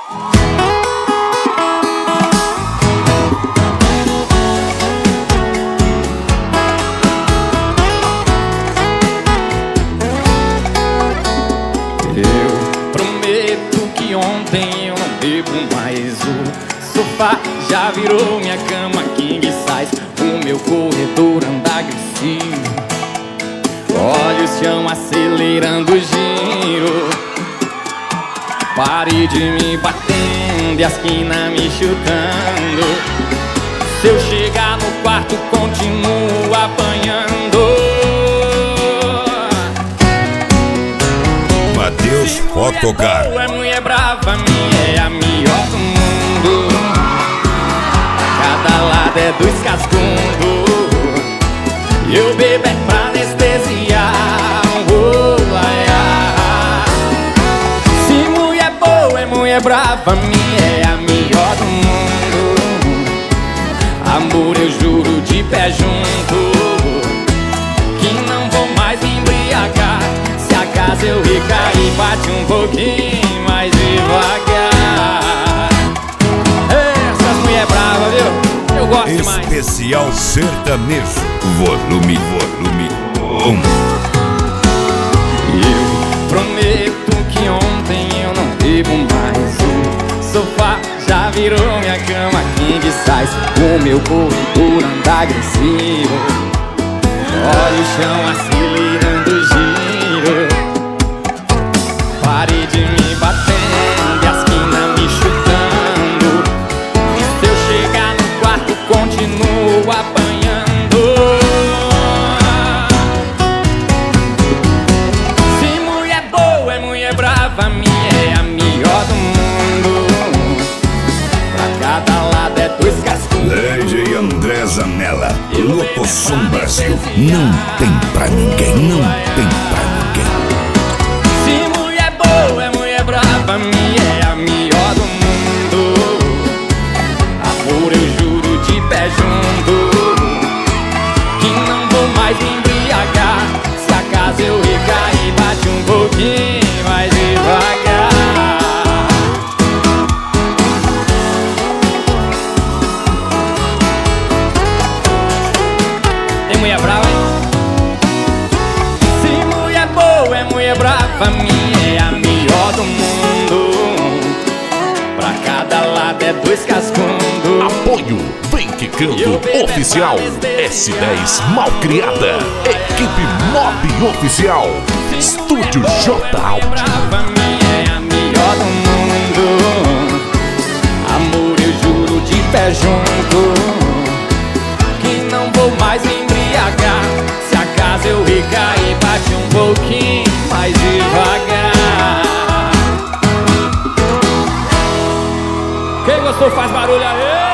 Eu prometo que ontem eu não bebo mais. O sofá já virou minha cama king size. O meu corredor anda agressivo. Olha o chão acelerando o giro. Parede me batendo e a esquina me chutando. Se eu chegar no quarto continuo apanhando. Matheus Fotocar. É mulher brava, minha é a melhor do mundo. Cada lado é dois cascundos. Eu bebo é pra anestesiar. Oh, ai, ai. Se mulher boa é mulher brava, minha é a melhor do mundo. Amor, eu juro de pé junto que não vou mais me embriagar. Se acaso eu recair, bate um pouquinho mais devagar. Essas mulher brava, viu? Eu gosto demais. Especial sertanejo. Volume 1. Eu prometo que ontem eu não bebo mais. O sofá já virou minha cama king size. O meu corredor anda agressivo. Olha o chão acelerando o giro. Parede me batendo e a esquina me chutando. E se eu chegar no quarto continuo apanhando. Se mulher boa é mulher brava, minha é a melhor do mundo. Pra cada lado é dois cascunhos. DJ André Zanella, Lotosom Brasil. Não tem pra ninguém, não tem pra ninguém. Se mulher boa é mulher brava, minha é a melhor do mundo. Amor, eu juro de pé junto que não vou mais me embriagar. Se acaso eu recair, bate um pouquinho mais devagar. Tem mulher brava, hein? Se mulher boa é mulher brava, minha é a melhor do mundo. Pra cada lado é dois cascundos. Apoio Vem Quicando Oficial, S10 Malcriada, Equipe Mob Oficial, Estúdio J Audio. Brava, minha é a melhor do mundo. Amor, eu juro de pé junto que não vou mais me embriagar. Se acaso eu recair, bate um pouquinho mais devagar. Quem gostou faz barulho aí.